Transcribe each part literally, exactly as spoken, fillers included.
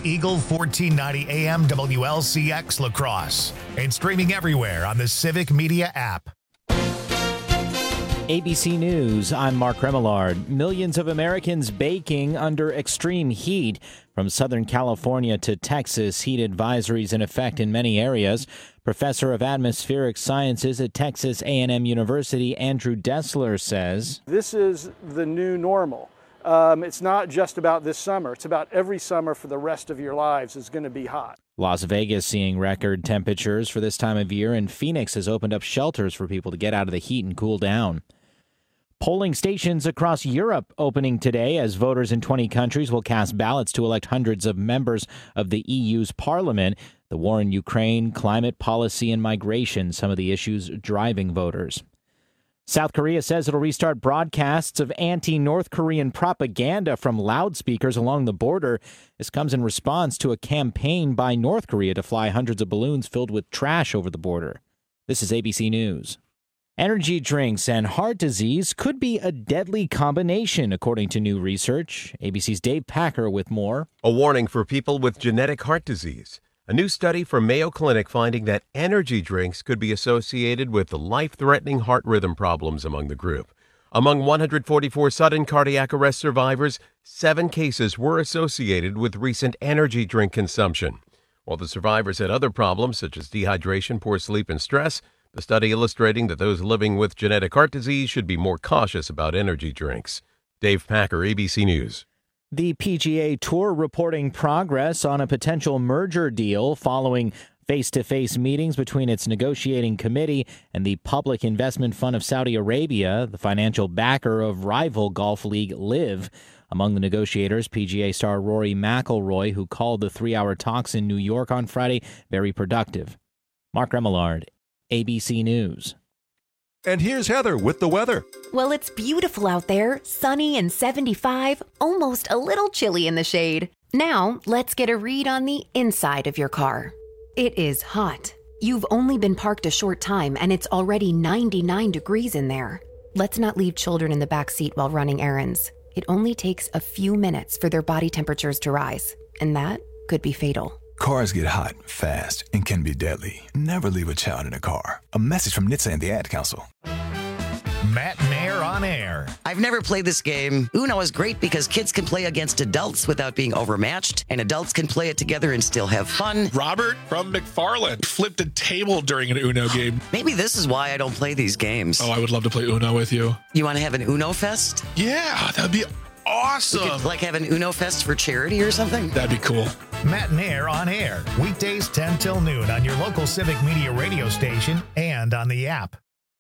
Eagle fourteen ninety A M W L C X La Crosse and streaming everywhere on the Civic Media app. A B C News, I'm Mark Remillard. Millions of Americans baking under extreme heat. From Southern California to Texas, heat advisories in effect in many areas. Professor of Atmospheric Sciences at Texas A and M University, Andrew Dessler, says, this is the new normal. Um, it's not just about this summer. It's about every summer for the rest of your lives is going to be hot. Las Vegas seeing record temperatures for this time of year, and Phoenix has opened up shelters for people to get out of the heat and cool down. Polling stations across Europe opening today as voters in twenty countries will cast ballots to elect hundreds of members of the E U's parliament. The war in Ukraine, climate policy, and migration, some of the issues driving voters. South Korea says it'll restart broadcasts of anti-North Korean propaganda from loudspeakers along the border. This comes in response to a campaign by North Korea to fly hundreds of balloons filled with trash over the border. This is A B C News. Energy drinks and heart disease could be a deadly combination, according to new research. A B C's Dave Packer with more. A warning for people with genetic heart disease. A new study from Mayo Clinic finding that energy drinks could be associated with life-threatening heart rhythm problems among the group. Among one hundred forty-four sudden cardiac arrest survivors, seven cases were associated with recent energy drink consumption. While the survivors had other problems such as dehydration, poor sleep, and stress, the study illustrating that those living with genetic heart disease should be more cautious about energy drinks. Dave Packer, A B C News. The P G A Tour reporting progress on a potential merger deal following face-to-face meetings between its negotiating committee and the Public Investment Fund of Saudi Arabia, the financial backer of rival golf league LIV. Among the negotiators, P G A star Rory McIlroy, who called the three-hour talks in New York on Friday very productive. Mark Remillard, A B C News. And here's Heather with the weather. Well, it's beautiful out there, sunny and seventy-five, almost a little chilly in the shade. Now, let's get a read on the inside of your car. It is hot. You've only been parked a short time and it's already ninety-nine degrees in there. Let's not leave children in the back seat while running errands. It only takes a few minutes for their body temperatures to rise, and that could be fatal. Cars get hot, fast, and can be deadly. Never leave a child in a car. A message from N H T S A and the Ad Council. Matt Nair on air. I've never played this game. Uno is great because kids can play against adults without being overmatched, and adults can play it together and still have fun. Robert from McFarland flipped a table during an Uno game. Maybe this is why I don't play these games. Oh, I would love to play Uno with you. You want to have an Uno Fest? Yeah, that'd be awesome. We could, like, have an Uno Fest for charity or something? That'd be cool. Matt Nair on air. Weekdays ten till noon on your local Civic Media radio station and on the app.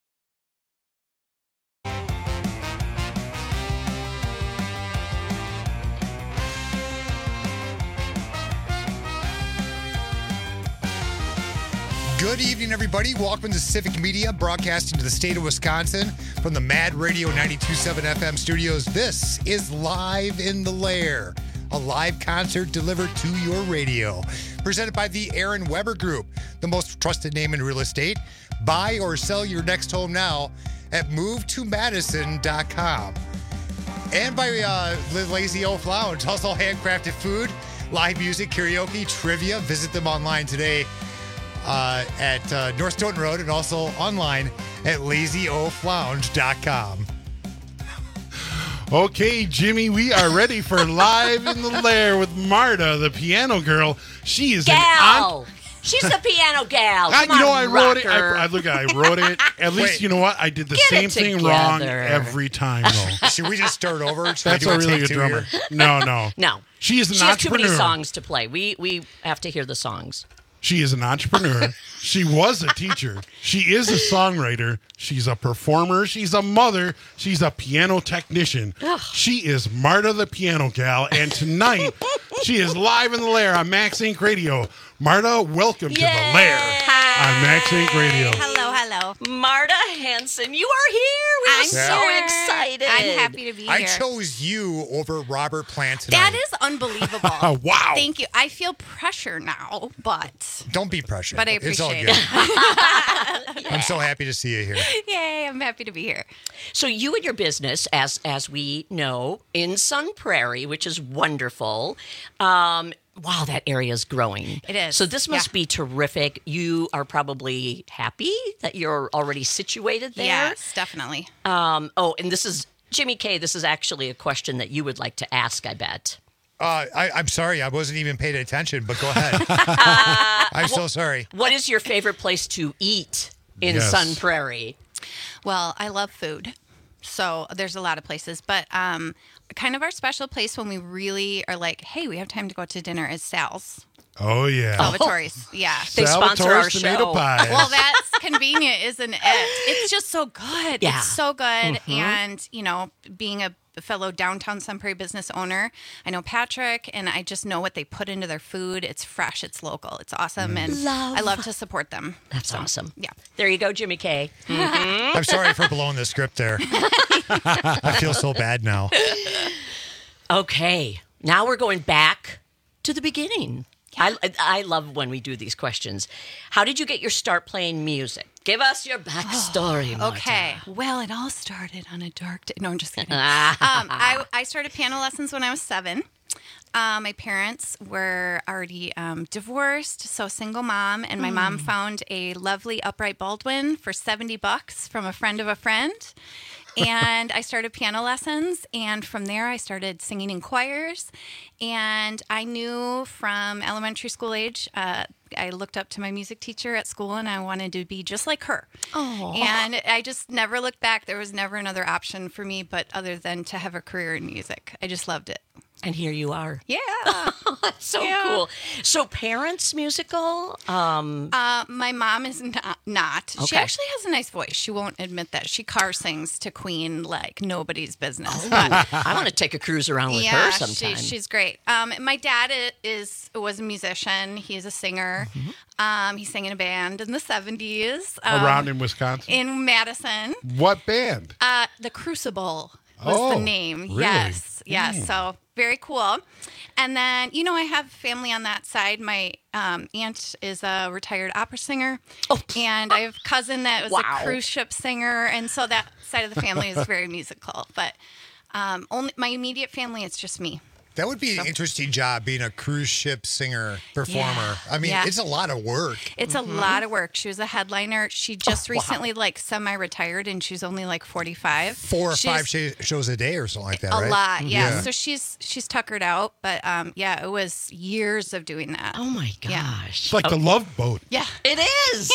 Good evening, everybody. Welcome to Civic Media, broadcasting to the state of Wisconsin from the Mad Radio ninety-two point seven F M studios. This is Live in the Lair, a live concert delivered to your radio. Presented by the Aaron Weber Group, the most trusted name in real estate. Buy or sell your next home now at move to madison dot com. And by uh, Lazy Oaf Lounge, also handcrafted food, live music, karaoke, trivia. Visit them online today. Uh, at uh, North Stoughton Road and also online at lazy oaf lounge dot com. Okay, Jimmy, we are ready for Live in the Lair with Marta, the piano girl. She is gal. an aunt. She's the piano gal. I, Come you know, on, I wrote rocker. it. I, I look, I wrote it. At least Wait. you know what? I did the Get same it thing together. wrong every time, though. Should we just start over? Should That's we do a really take good two drummer. here? No, no, No. She is an She has too entrepreneur. many songs to play. We we have to hear the songs. She is an entrepreneur. She was a teacher. She is a songwriter. She's a performer. She's a mother. She's a piano technician. Ugh. She is Marta the Piano Gal. And tonight, she is live in the Lair on Max Inc Radio. Marta, welcome to Yay! the Lair on Max Inc Radio. Hello, hello. Marta Hanson, you are here. We I'm are so here. excited. I'm happy to be I here. chose you over Robert Plant tonight. That is unbelievable. Oh, wow. Thank you. I feel pressure now, but Don't be pressured. but I It's all appreciate good. it. I'm so happy to see you here. Yay, I'm happy to be here. So you and your business, as as we know, in Sun Prairie, which is wonderful. Um, wow, that area is growing. It is. So this must Yeah. be terrific. You are probably happy that you're already situated there. Yes, definitely. Um, oh, and this is, Jimmy K, this is actually a question that you would like to ask, I bet. Uh, I, I'm sorry, I wasn't even paying attention, but go ahead. I'm so sorry. What is your favorite place to eat in Yes. Sun Prairie? Well, I love food. So there's a lot of places, but um, kind of our special place when we really are like, hey, we have time to go out to dinner is Sal's. Oh, yeah. Salvatore's. Yeah. They sponsor our Salvatore's tomato show. pies. Well, that's convenient, isn't it? It's just so good. Yeah. It's so good. Mm-hmm. And, you know, being a fellow downtown Sun Prairie business owner, I know Patrick, and I just know what they put into their food. It's fresh, it's local, it's awesome, and Love. I love to support them. That's awesome. Yeah. There you go, Jimmy K. I'm sorry for blowing the script there. I feel so bad now. Okay, now we're going back to the beginning. I, I love when we do these questions. How did you get your start playing music? Give us your backstory, Marta. Okay. Well, it all started on a dark day. No, I'm just kidding. um, I, I started piano lessons when I was seven. Uh, my parents were already um, divorced, so single mom, and my mom found a lovely upright Baldwin for seventy bucks from a friend of a friend. And I started piano lessons, and from there I started singing in choirs. And I knew from elementary school age, uh, I looked up to my music teacher at school, and I wanted to be just like her. Oh. And I just never looked back. There was never another option for me, but other than to have a career in music. I just loved it. And here you are. Yeah. So Yeah. cool. So parents musical? Um, Uh, my mom is not. not. She Okay. actually has a nice voice. She won't admit that. She car sings to Queen like nobody's business. Ooh, But I want to take a cruise around with yeah, her she, sometime. she's great. Um, my dad i- is was a musician. He's a singer. Mm-hmm. Um, he sang in a band in the seventies. Um, Around in Wisconsin. in Madison. What band? Uh, the Crucible was Oh, the name. really? Yes, yes. Mm. So very cool. And then, you know, I have family on that side. My um, aunt is a retired opera singer. Oh. And I have a cousin that was Wow. a cruise ship singer. And so that side of the family is very musical. But um, only my immediate family, it's just me. That would be an interesting job, being a cruise ship singer performer. I mean, Yeah. it's a lot of work. It's Mm-hmm. a lot of work. She was a headliner. She just Oh, wow. recently like semi-retired, and she's only like forty-five. Four or She's- five sh- shows a day or something like that, a right? lot, yeah. Yeah. So she's she's tuckered out, but um, yeah, it was years of doing that. Oh my Yeah. gosh. It's like the Love Boat. Yeah, It is.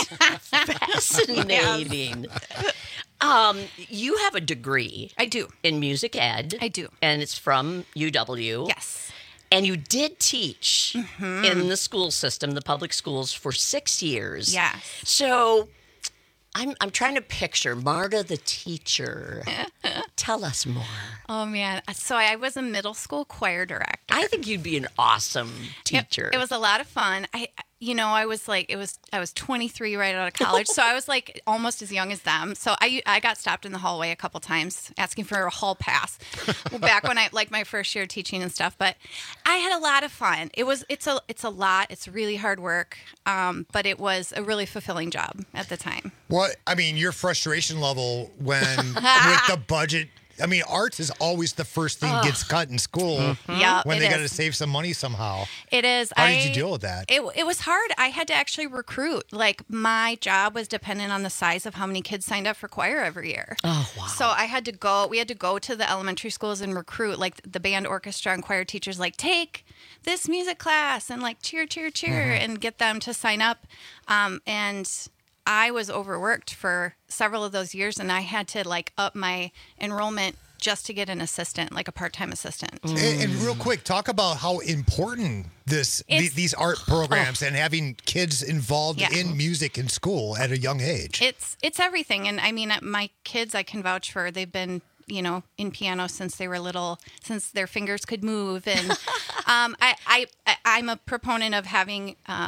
Fascinating. Um, you have a degree I do. in music ed. I do. And it's from U W. Yes. And you did teach Mm-hmm. in the school system, the public schools, for six years. Yes. So I'm I'm trying to picture Marta the teacher. Tell us more. Oh man. So I was a middle school choir director. I think you'd be an awesome teacher. It, it was a lot of fun. I, you know, I was like, it was, I was twenty-three right out of college, so I was like almost as young as them. So I, I got stopped in the hallway a couple times asking for a hall pass. Well, back when I like my first year teaching and stuff, but I had a lot of fun. It was, it's a, it's a lot. It's really hard work, um, but it was a really fulfilling job at the time. What I mean, your frustration level when with the budget. I mean, arts is always the first thing gets cut in school. Yeah, when it they got to is. save some money somehow. It is. How I, did you deal with that? It, it was hard. I had to actually recruit. Like, my job was dependent on the size of how many kids signed up for choir every year. Oh, wow. So I had to go, we had to go to the elementary schools and recruit, like, the band, orchestra, and choir teachers, like, take this music class and, like, cheer, cheer, cheer, and get them to sign up. Um, and I was overworked for several of those years, and I had to, like, up my enrollment just to get an assistant, like a part-time assistant. And, and real quick, talk about how important this the, It's- these art programs and having kids involved Yeah. in music in school at a young age. It's it's everything, and I mean, uh, my kids, I can vouch for. They've been, you know, in piano since they were little, since their fingers could move, and um, I, I I- I'm a proponent of having um,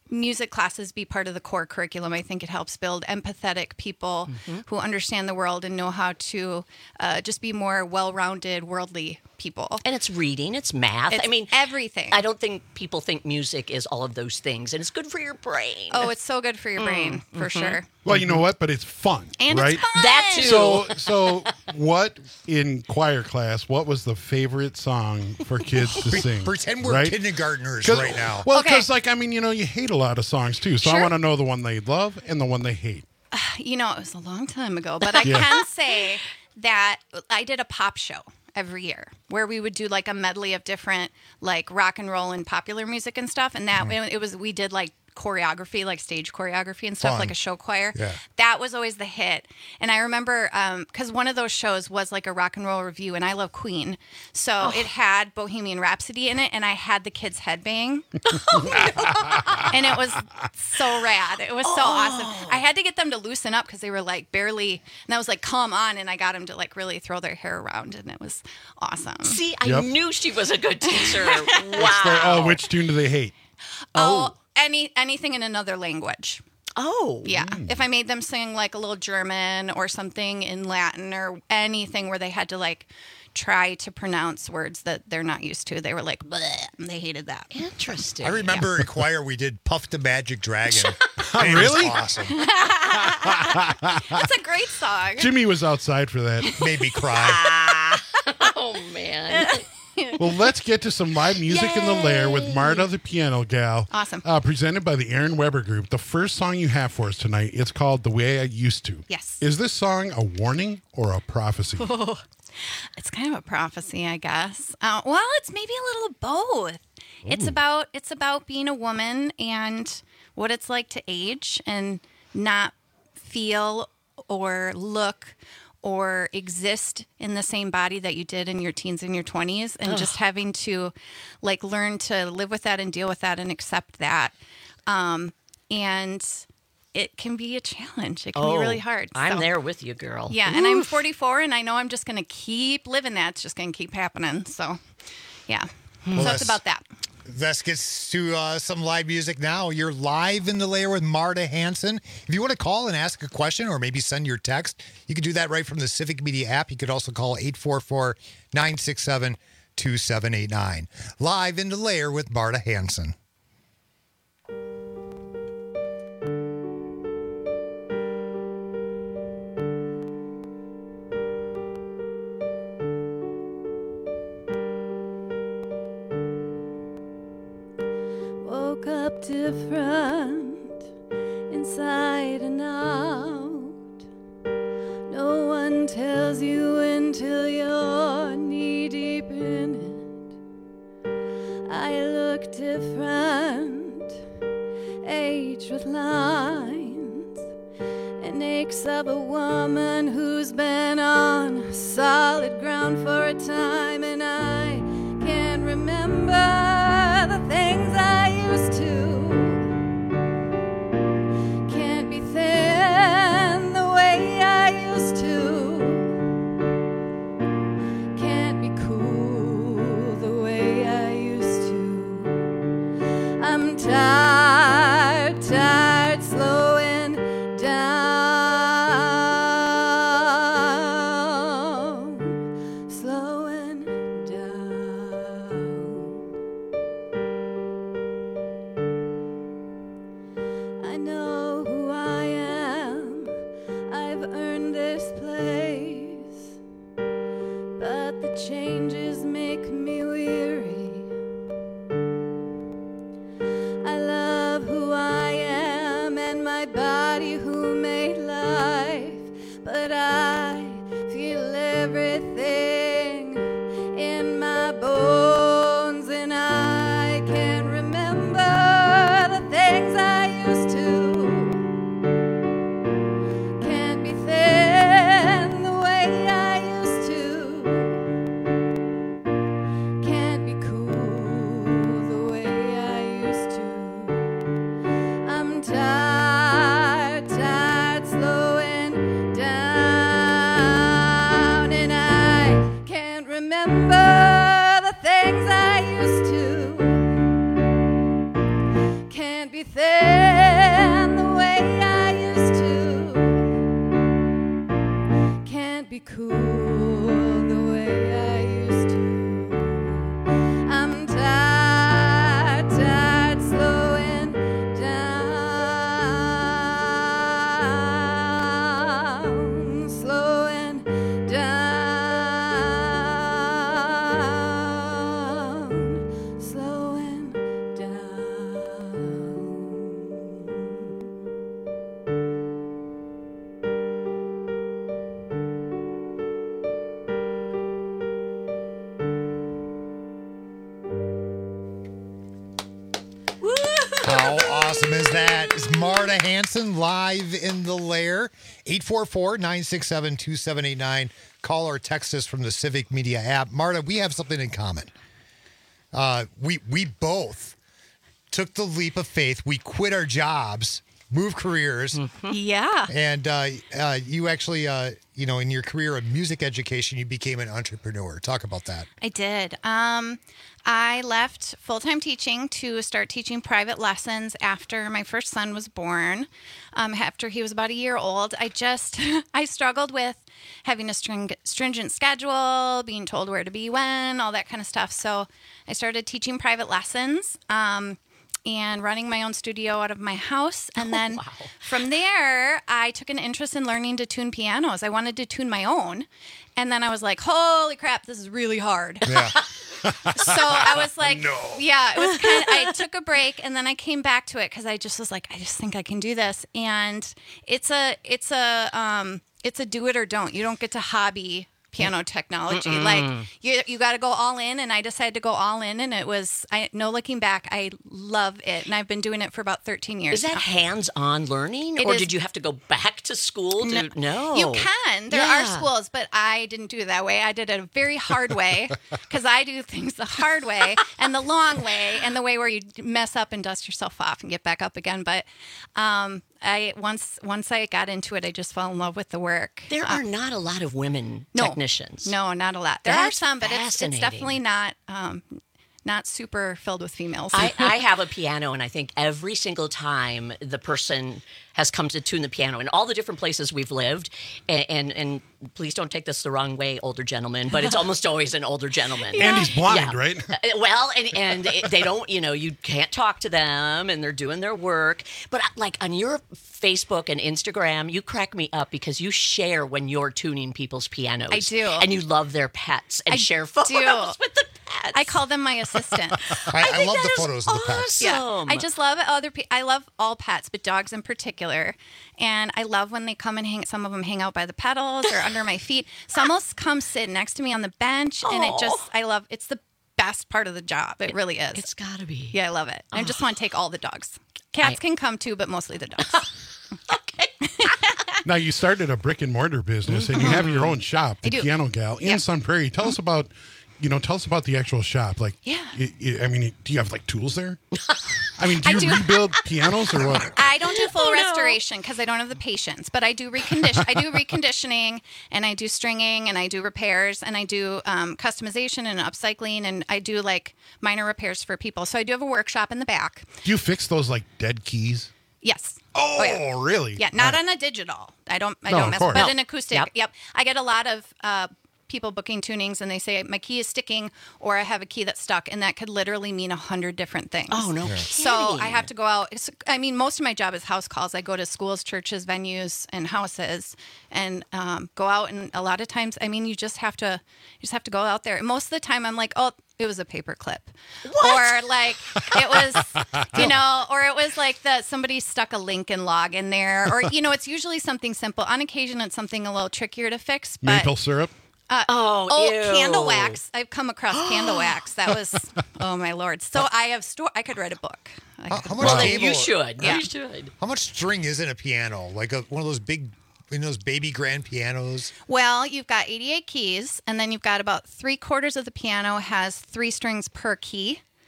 music classes be part of the core curriculum. I think it helps build empathetic people mm-hmm. who understand the world and know how to uh, just be more well-rounded, worldly people. And it's reading, it's math. It's I mean, everything. I don't think people think music is all of those things, and it's good for your brain. Oh, it's so good for your brain, mm. for mm-hmm. sure. Well, you know what? But it's fun, and right? It's fun. That too. So, so what in choir class? What was the favorite song for kids to sing? Pretend we're right? kindergartners right now. Well, okay. because like I mean, you know, you hate a lot of songs too. So sure. I want to know the one they love and the one they hate. Uh, you know, it was a long time ago, but I yeah. can say that I did a pop show every year where we would do like a medley of different like rock and roll and popular music and stuff. And that mm. it was we did like choreography, like stage choreography and stuff, Fun. like a show choir. Yeah. That was always the hit. And I remember, because um, one of those shows was like a rock and roll review, and I love Queen. So oh. it had Bohemian Rhapsody in it, and I had the kids headbang. oh, and it was so rad. It was so oh. awesome. I had to get them to loosen up because they were like barely, and I was like, come on. And I got them to like really throw their hair around, and it was awesome. See, I yep. knew she was a good teacher. Wow. Their, oh, which tune do they hate? Oh. oh. Any anything in another language. Oh. Yeah. Mm. If I made them sing like a little German or something in Latin or anything where they had to like try to pronounce words that they're not used to, they were like, bleh, and they hated that. Interesting. I remember yeah. in choir we did Puff the Magic Dragon. Really? Awesome. That's a great song. Jimmy was outside for that. Made me cry. Oh, man. Well, let's get to some live music Yay! In the Lair with Marta the Piano Gal. Awesome. Uh, presented by the Aaron Weber Group. The first song you have for us tonight, it's called The Way I Used To. Yes. Is this song a warning or a prophecy? Oh, it's kind of a prophecy, I guess. Uh, well, it's maybe a little of both. Ooh. It's about it's about being a woman and what it's like to age and not feel or look or exist in the same body that you did in your teens and your twenties, and Ugh. Just having to like learn to live with that and deal with that and accept that. Um, and it can be a challenge. It can oh, be really hard. I'm so, there with you, girl. Yeah, Oof. And I'm forty-four, and I know I'm just going to keep living that. It's just going to keep happening. So, yeah. Well, so it's about that. Let's get to uh, some live music now. You're live in the lair with Marta Hanson. If you want to call and ask a question or maybe send your text, you can do that right from the Civic Media app. You could also call eight four four, nine six seven, two seven eight nine. Live in the lair with Marta Hanson. Woke up different, inside and out. No one tells you until you're knee deep in it. I look different, age with lines, and aches of a woman who's been on solid ground for a time, and I can't remember the things I used to. Can't be thin the way I used to. Can't be cool the way I used to. I'm tired, tired, slowing down, slowing down. I know who I am, I've earned this place, but the changes make me weary. I love be thin the way I used to. Can't be cool the way I used to. I'm tired, tired, slowing down, slowing down, slowing How awesome is that? It's Marta Hanson live in the lair. eight four four, nine six seven, two seven eight nine. Call or text us from the Civic Media app. Marta, we have something in common. Uh, we we both took the leap of faith. We quit our jobs, moved careers. Yeah. And uh, uh, you actually, uh, you know, in your career of music education, you became an entrepreneur. Talk about that. I did. Um, I left full-time teaching to start teaching private lessons after my first son was born. Um, after he was about a year old, I just, I struggled with having a string, stringent schedule, being told where to be when, all that kind of stuff. So I started teaching private lessons. Um, and running my own studio out of my house. And then oh, wow. from there, I took an interest in learning to tune pianos. I wanted to tune my own. And then I was like, holy crap, this is really hard. Yeah. So I was like, no. yeah, it was kind of, I took a break and then I came back to it because I just was like, I just think I can do this. And it's a, it's a, um, it's a do it or don't. You don't get to hobby piano technology. Mm-mm. Like you you got to go all in, and I decided to go all in, and it was I no looking back. I love it, and I've been doing it for about thirteen years. Is that now. hands-on learning, It or is- did you have to go back to school? To, no, no. You can. There Yeah. are schools, but I didn't do it that way. I did it a very hard way because I do things the hard way and the long way and the way where you mess up and dust yourself off and get back up again. But um, I once once I got into it, I just fell in love with the work. There Uh, are not a lot of women no, technicians. No, not a lot. There That's are some, but it's, it's fascinating. definitely not um, not super filled with females. I, I have a piano, and I think every single time the person has come to tune the piano in all the different places we've lived, and, and, and please don't take this the wrong way, older gentlemen, but it's almost always an older gentleman. And he's blind, Yeah. right? Uh, Well, and, and it- they don't, you know, you can't talk to them, and they're doing their work. But uh, like on your Facebook and Instagram, you crack me up because you share when you're tuning people's pianos. I do. And you love their pets and I share photos do. with the pets. I call them my assistants. I, I, love the photos of the pets. Yeah, I just love other. Pe- I love all pets, but dogs in particular. And I love when they come and hang. Some of them hang out by the pedals or under my feet. Some will come sit next to me on the bench, and it just. I love. It's the best part of the job. It really is. It's got to be. Yeah, I love it. I just want to take all the dogs. Cats I- can come too, but mostly the dogs. Now, you started a brick and mortar business, and you have your own shop, the I do. Piano Gal, in Yeah. Sun Prairie. Tell us about, you know, tell us about the actual shop. Like, Yeah. i- i- I mean, do you have like tools there? I mean, do I you do. rebuild pianos or what? I don't do full Oh, no. restoration because I don't have the patience, but I do recondition. I do reconditioning, and I do stringing, and I do repairs, and I do um, customization and upcycling, and I do like minor repairs for people. So I do have a workshop in the back. Do you fix those like dead keys? Yes. Oh, yeah. really? Yeah, not Uh, on a digital. I don't. I No, don't of mess. course. But No. an acoustic. Yep. Yep. I get a lot of uh, people booking tunings, and they say my key is sticking, or I have a key that's stuck, and that could literally mean a hundred different things. Oh, no Yeah. So kidding. I have to go out. It's, I mean, most of my job is house calls. I go to schools, churches, venues, and houses, and um, go out. And a lot of times, I mean, you just have to. You just have to go out there. And most of the time, I'm like, oh. It was a paper clip, or like it was, you know, or it was like that somebody stuck a Lincoln log in there, or you know, it's usually something simple. On occasion, it's something a little trickier to fix. But Maple syrup? uh, Oh, oh, ew. candle wax! I've come across candle wax. That was, oh my lord! So I have store. I could write a book. I How, could- how much Well, then cable- you should. Yeah. You should. How much string is in a piano? Like a, one of those big, you know, those baby grand pianos? Well, you've got eighty-eight keys, and then you've got about three quarters of the piano has three strings per key.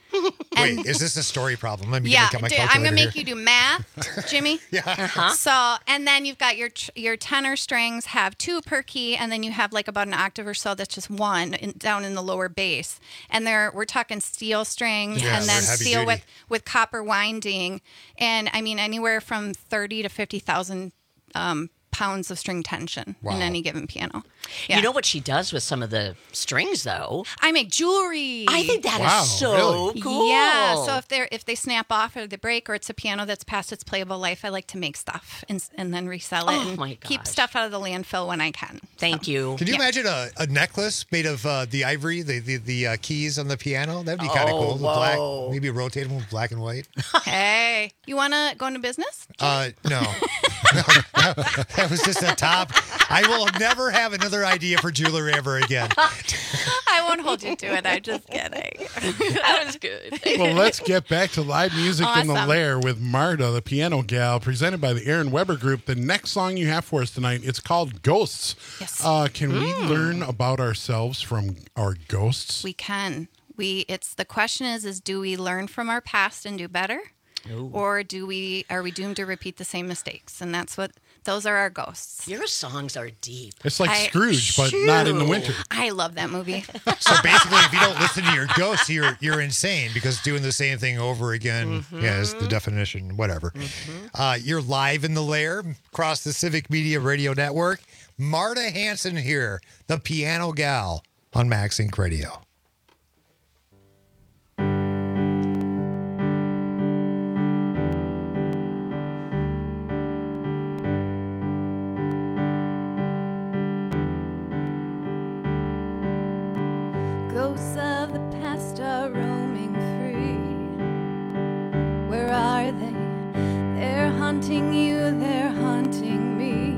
Wait, is this a story problem? Let me Yeah, get my do- calculator I'm gonna make here. you do math, Jimmy. Yeah. Uh-huh. So, and then you've got your tr- your tenor strings have two per key, and then you have like about an octave or so that's just one in, down in the lower bass. And there, we're talking steel strings, Yeah, and then they're heavy steel duty. with with copper winding, and I mean anywhere from thirty to fifty thousand um, pounds of string tension Wow. in any given piano. You know what she does with some of the strings, though? I make jewelry. I think that is Wow, so really? cool. Yeah. So if they're if they snap off or they break, or it's a piano that's past its playable life, I like to make stuff and, and then resell it Oh, and my keep gosh. stuff out of the landfill when I can. Thank you. Can you Yeah. imagine a, a necklace made of uh, the ivory, the the, the uh, keys on the piano? That'd be kind of Oh, cool. The black, whoa. maybe rotate them with black and white. Hey, you want to go into business? Uh, no. No, that, that was just a top. I will never have another idea for jewelry ever again. I won't hold you to it. I'm just kidding. That was good. Well, let's get back to live music in the Awesome. lair with Marta, the piano gal, presented by the Aaron Weber Group. The next song you have for us tonight, it's called Ghosts. Yes. Uh, can we Mm. learn about ourselves from our ghosts? We can. We. It's the question is is do we learn from our past and do better, Ooh. or do we are we doomed to repeat the same mistakes? And that's what those are our ghosts. Your songs are deep. It's like I- Scrooge, but not in the winter. I love that movie. So basically, if you don't listen to your ghosts, you're you're insane because doing the same thing over again. Mm-hmm. Yeah, is the definition. Whatever. Uh, you're live in the lair across the Civic Media Radio Network. Marta Hanson here, the piano gal on Max Inc Radio. Ghosts of the past are roaming free. Where are they? They're hunting you, they're haunting me.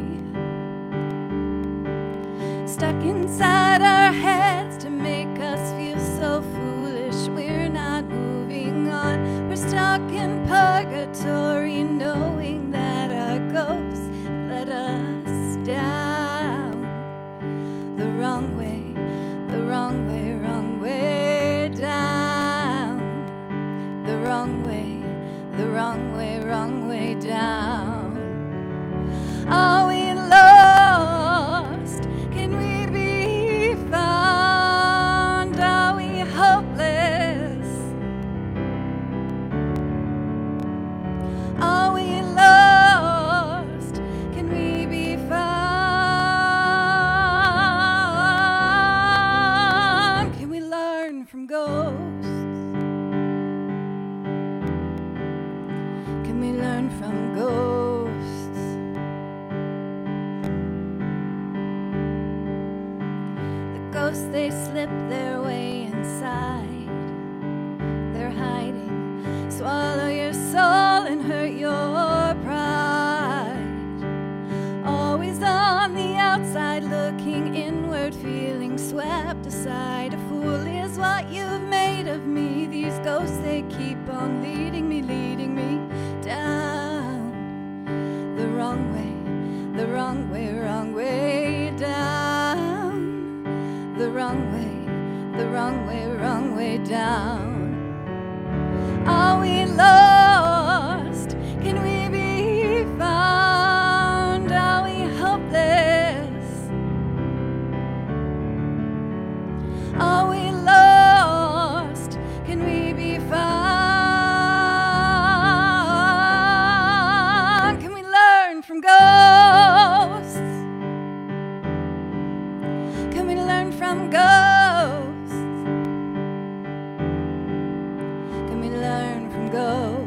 Stuck inside our heads to make us feel so foolish. We're not moving on. We're stuck in purgatory, knowing that our ghosts let us down the wrong way. The wrong way, wrong way down. The wrong way, the wrong way, wrong way down. Are we lost? Can we be found? Are we hopeless? Are we lost? Can we be found? Can we learn from ghosts? Can we learn from ghosts? The ghosts, they slip their way inside. They're hiding, swallow your soul and hurt your pride. Always on the outside, looking inward, feeling swept aside. A fool is what you've made of me. These ghosts, they keep on leading me, leading me down the wrong way, the wrong way, wrong way down. The wrong way, the wrong way, wrong way down. Are we lost? Can we be found? Are we hopeless? Are we lost? Can we be found? Can we learn from ghosts? Can we learn from ghosts? Can we learn from ghosts?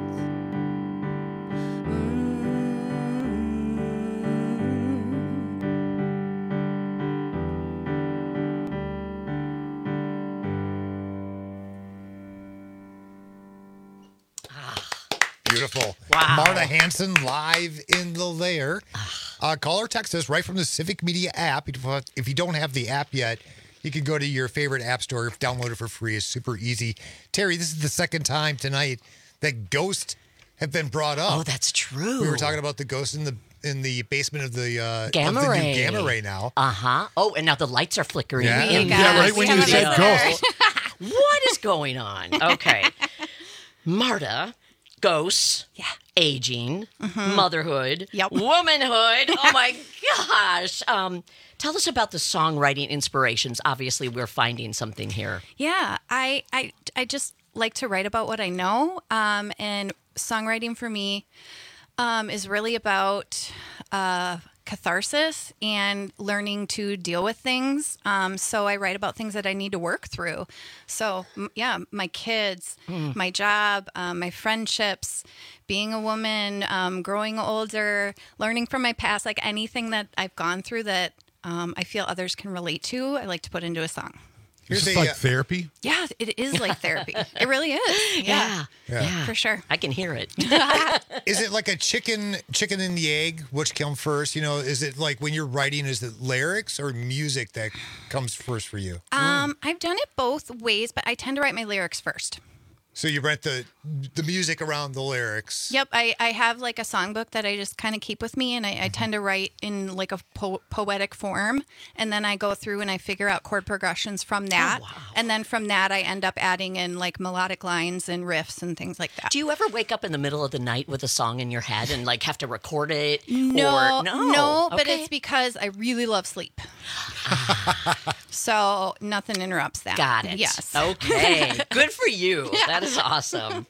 Beautiful. Wow. Marta Hanson live in the lair. Uh, call or text us right from the Civic Media app. If you don't have the app yet, you can go to your favorite app store, download it for free. It's super easy. Terry, this is the second time tonight that ghosts have been brought up. Oh, that's true. We were talking about the ghost in the in the basement of the uh, Gamma of the ray. new Gamma Ray now. Uh huh. Oh, and now the lights are flickering. Yeah. in Yeah, right when you the said studio. ghosts. What is going on? Okay. Marta, ghosts, yeah, aging, Mhm. motherhood, Yep. womanhood. Oh my gosh. Um, tell us about the songwriting inspirations. Obviously, we're finding something here. Yeah, I, I, I just like to write about what I know. Um, and songwriting for me um, is really about uh, catharsis and learning to deal with things. Um, so I write about things that I need to work through. So, m- yeah, my kids, Mm. my job, um, my friendships, being a woman, um, growing older, learning from my past, like anything that I've gone through that um, I feel others can relate to, I like to put into a song. Is this a, like uh, therapy? Yeah, it is like therapy. It really is. Yeah. Yeah. Yeah. For sure. I can hear it. Is it like a chicken chicken and the egg? Which came first? You know, is it like when you're writing, is it lyrics or music that comes first for you? Um, I've done it both ways, but I tend to write my lyrics first. So you write the the music around the lyrics. Yep, I, I have like a songbook that I just kind of keep with me, and I, I tend to write in like a po- poetic form, and then I go through and I figure out chord progressions from that, and then from that I end up adding in like melodic lines and riffs and things like that. Do you ever wake up in the middle of the night with a song in your head and like have to record it? No, or, no, no, but Okay. it's because I really love sleep. So nothing interrupts that. Got it. Yes. Okay. Good for you. That is awesome.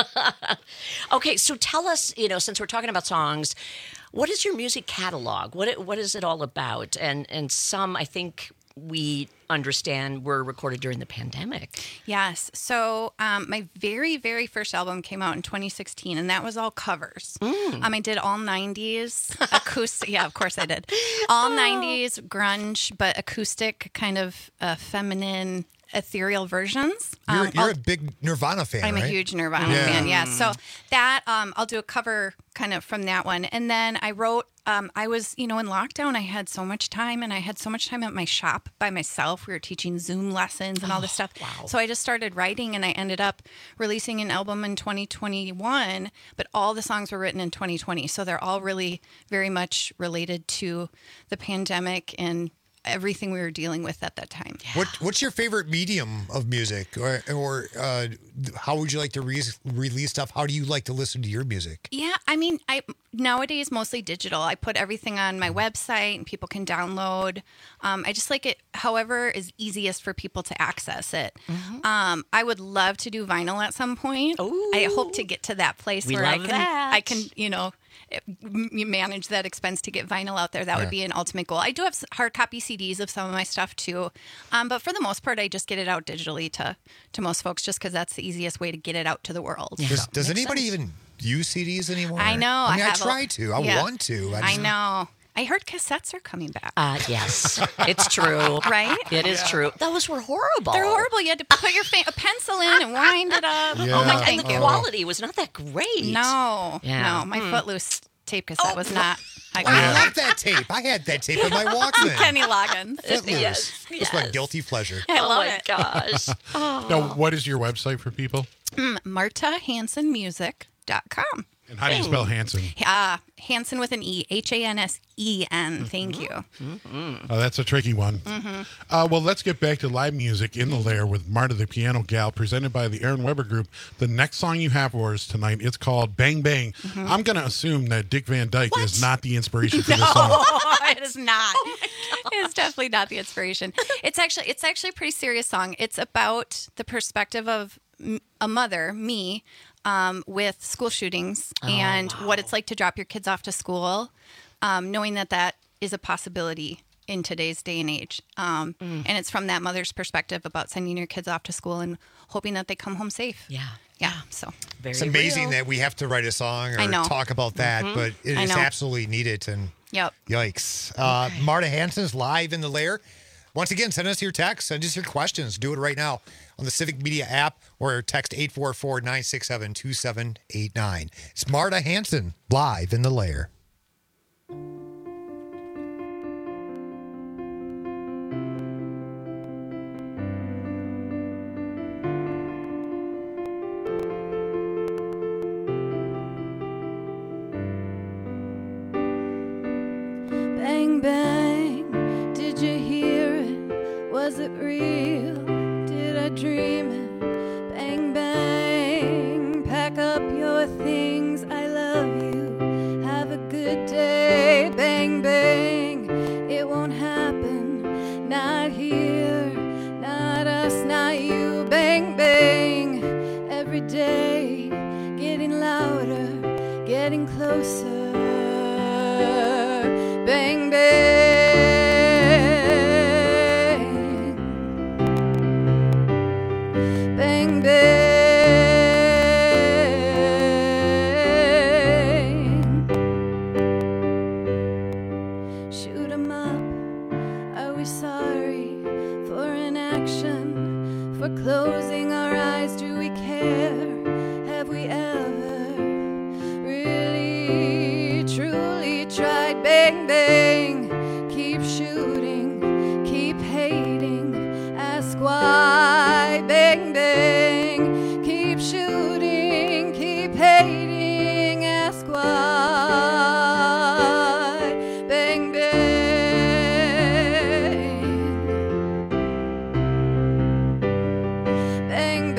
Okay, so tell us, you know, since we're talking about songs, what is your music catalog? What what is it all about? And and some, I think we understand, were recorded during the pandemic. Yes. So um, my very, very first album came out in twenty sixteen, and that was all covers. Um, I did all nineties acoustic. Yeah, of course I did. All nineties grunge, but acoustic, kind of uh, feminine, ethereal versions. You're, Um, you're I'll- a big Nirvana fan, I'm right? a huge Nirvana Yeah. fan, yeah. So that um, I'll do a cover kind of from that one, and then I wrote. Um, I was, you know, in lockdown. I had so much time, and I had so much time at my shop by myself. We were teaching Zoom lessons and all this stuff. Wow. So I just started writing, and I ended up releasing an album in twenty twenty-one. But all the songs were written in twenty twenty, so they're all really very much related to the pandemic and everything we were dealing with at that time. What What's your favorite medium of music, or or uh, how would you like to re- release stuff? How do you like to listen to your music? Yeah, I mean, I nowadays mostly digital. I put everything on my website, and people can download. Um, I just like it, however, is easiest for people to access it. Um, I would love to do vinyl at some point. I hope to get to that place We where I love can, that. I can, you know, m- you manage that expense to get vinyl out there. That Yeah. would be an ultimate goal. I do have s- hard copy C Ds of some of my stuff too, um, but for the most part, I just get it out digitally to to most folks, just because that's the easiest way to get it out to the world. Does, does anybody even use C Ds anymore? I know. I mean, I, have a- try to. I yeah. want to. I, just- know. I heard cassettes are coming back. Uh, yes, it's true. Right? It is true. Those were horrible. They're horrible. You had to put your fa- a pencil in and wind it up. Oh my, and Thank the you. quality was not that great. No, Yeah. no. My Hmm. Footloose tape cassette was not. I, I love that tape. I had that tape in my Walkman. Kenny Loggins. Footloose. It's my guilty pleasure. I oh love my it. gosh. Now, what is your website for people? Mm, Marta Hansen Music dot com. And how do you spell Hanson? Uh, Hansen with an E. H A N S E N. Thank you. Oh, that's a tricky one. Mhm. Uh, well, let's get back to live music in the lair with Marta the Piano Gal, presented by the Aaron Weber Group. The next song you have for us tonight, it's called Bang Bang. Mhm. I'm going to assume that Dick Van Dyke is not the inspiration for No, this song. it is not. It's definitely not the inspiration. It's actually it's actually a pretty serious song. It's about the perspective of m- a mother, me, um, with school shootings Oh, and what it's like to drop your kids off to school, um, knowing that that is a possibility in today's day and age. Um, Mm. And it's from that mother's perspective about sending your kids off to school and hoping that they come home safe. Yeah. Yeah. So Very It's amazing real. that we have to write a song or I know. talk about that, Mhm. but it I is know. absolutely needed. And Yep. yikes. Uh, Marta Hansen's live in the lair. Once again, send us your text, send us your questions. Do it right now on the Civic Media app or text eight four four, nine six seven, two seven eight nine. It's Marta Hansen live in the lair. Bang, bang, did you hear it? Was it real? Did I dream Pack up your things, I love you. Have a good day, bang, bang. It won't happen, not here, not us, not you, bang, bang. Every day, getting louder, getting closer, bang, bang, bang, bang. Shoot 'em up, are we sorry for inaction, for closing our eyes? Do we care? Have we ever really, truly tried? Bang, bang, keep shooting, keep hating, ask why. Bang, bang, keep shooting, keep hating, ask why. Bang, bang, bang,